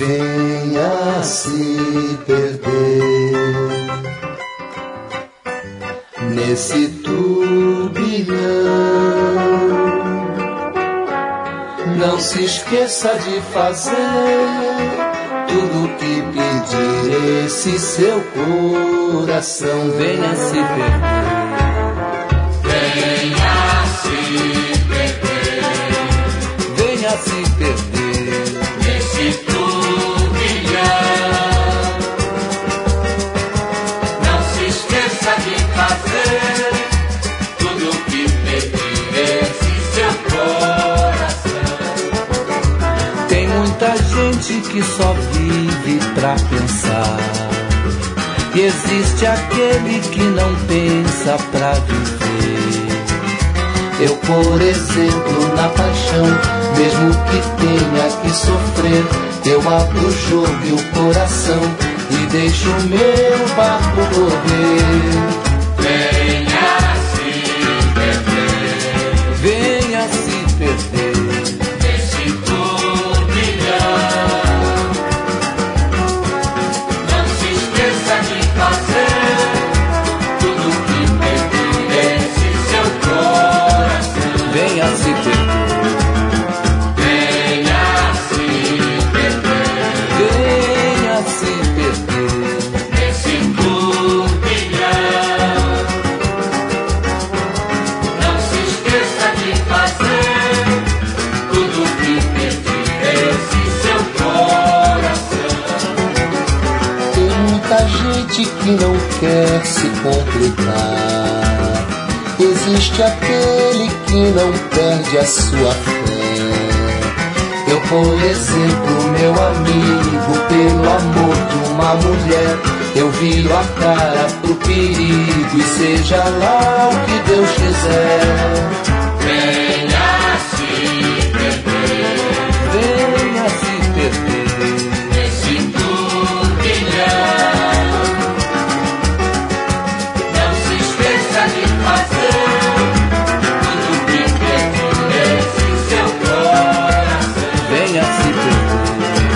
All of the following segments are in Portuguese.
venha se perder nesse turbilhão. Não se esqueça de fazer tudo o que pedir esse seu coração. Venha se perder. Venha se perder. Venha se perder nesse turbilhão. Não se esqueça de fazer tudo o que pedir esse seu coração. Tem muita gente que só vive pra pensar, e existe aquele que não pensa pra viver. Eu, por exemplo, na paixão, mesmo que tenha que sofrer, eu abro o jogo e o coração e deixo o meu barco correr. Venha se perder. Venha se perder nesse turbilhão. Não se esqueça de fazer tudo o que pedir esse seu coração. Venha se perder. Venha se perder. Venha se perder nesse turbilhão. Não se esqueça de fazer tudo o que pedir esse seu coração. Tem muita gente que não quer se complicar. Existe aquele que não perde a sua fé. Eu, por exemplo, meu amigo, pelo amor de uma mulher, eu viro a cara pro perigo e seja lá o que Deus quiser. Venha se perder Venha se perder nesse turbilhão. Não se esqueça de fazer tudo o que pedir esse seu coração. Venha se perder.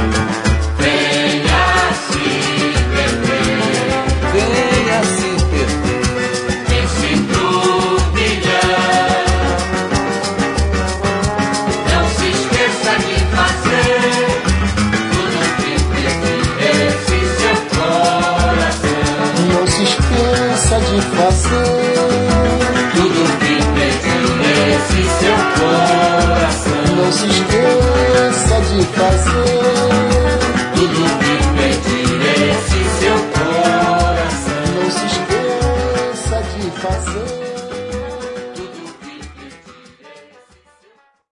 Venha se perder Venha se perder nesse turbilhão. Não se esqueça de fazer tudo o que pedir esse seu coração. Não se esqueça de fazer Tudo o que pedir esse seu coração. Não se esqueça de fazer Tudo o que pedir esse seu coração. Não se esqueça de fazer